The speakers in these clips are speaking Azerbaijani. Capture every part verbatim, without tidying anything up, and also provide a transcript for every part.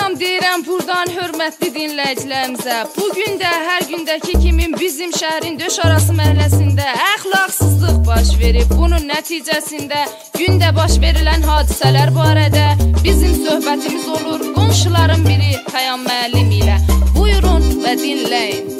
Salam deyirəm buradan hörmətli dinləyicilərimizə. Bugün də hər gündəki kimi bizim şəhərin döş arası məhəlləsində əxlaqsızlıq baş verib. Bunun nəticəsində gündə baş verilən hadisələr barədə bizim söhbətimiz olur qonşuların biri Xəyam müəllim ilə. Buyurun və dinləyin.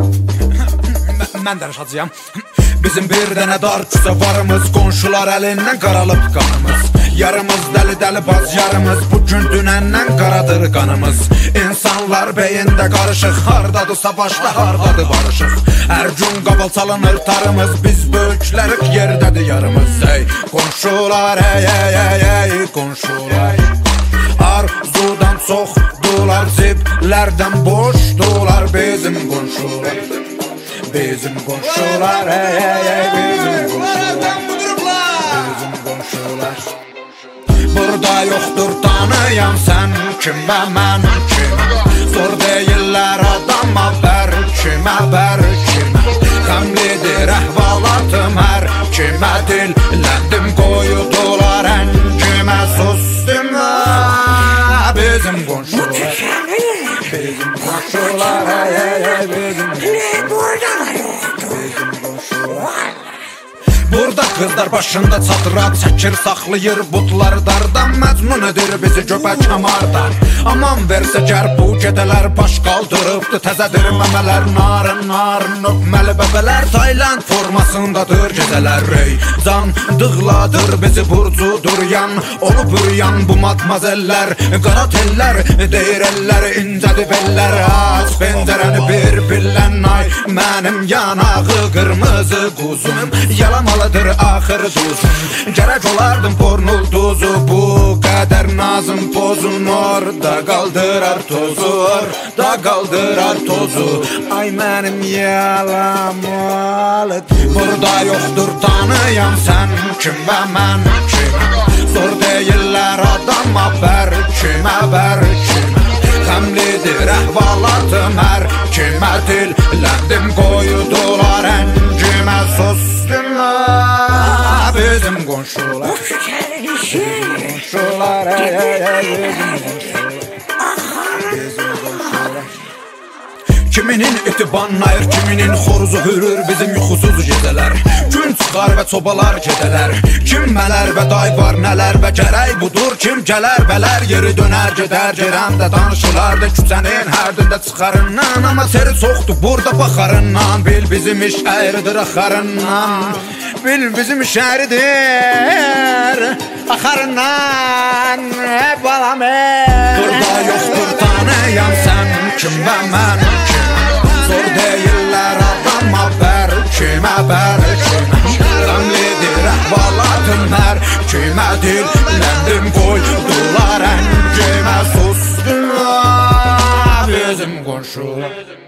Mən danışacağam. Bizim bir dənə dar küsə varımız, qonşular əlindən qaralıb qanımız. Yarımız dəli dəli baz yarımız, bugün dünəndən qaradır qanımız. İnsanlar beyində qarışıq, hardadır savaşda, hardadır barışıq. Hər gün qaval çalınır tarımız, biz böyüklərik yerdədir yarımız. Ey qonşular, ey ey ey ey qonşular. Arzudan çoxdular, ciblərdən boşdular bizim qonşular. Bizim qonşular, ey ey ey bizim qonşular. Bizim qonşular. Burada yoxdur tanıyan sən kimə mən kimə. Zor deyirlər adama bər kimə bər kimə. Qəmlidir əhvalatım hər kimə, dilləndim qoyudular əncimə, sustum bizim qonşular. Bizim qonşular, ey ey ey bizim qonşular. Bizim qonşular. Burada qızlar başında çatırat çəkir, saxlayır butlar dardan, məcnun edir bizi göbək kəmardan. Aman versə gər bu gədələr baş qaldırıbdır, təzədir məmələr narın narın öpməli bəbələr. Tayland formasındadır gecələr, ey can dığladır bizi burcudur yan, olub üryan bu matmazellər. Qara tellər deyir ellər, incədi bellər, aç pəncərəni bir billən. Ay mənim yanağı qırmızı quzum, yalamalıdır axır duzum. Gərək olardım pornul duzu, bu qədər nazım pozun orada qaldırar tozu, orada qaldırar tozu. Ay mənim yalamalı. Burada yoxdur tanıyan sən kimə mən kimə. Zor deyirlər adama bər kimə bər kimə. Qəmlidir əhvalatım hər kimə, dilləndim qoyudular əncimə, sustum bizim qonşular. Bizim qonşular, ey ey ey bizim qonşular. Bizim qonşular. Kiminin iti banlayır, kiminin xoruzu hürür bizim yuxusuz gecələr. Gün çıxar və çobalar gedələr, kim mələr və day var nələr və gərək budur. Kim gələr bələr yeri dönər gedər, gerəndə danışılardı küçənin hərdində çıxarından. Amma seri çoxdur burada baxarından, bil bizim iş əyridir axarından. Bil bizim iş əyridir axarından, ey balam ey. Burada yoxdur tanıyan sən kim və mən kim. Zor deyirlər adama bər kimə bər kimə. Qəmlidir əhvalatım hər kimə, dilləndim qoydular əncimə, sustum bizim qonşular.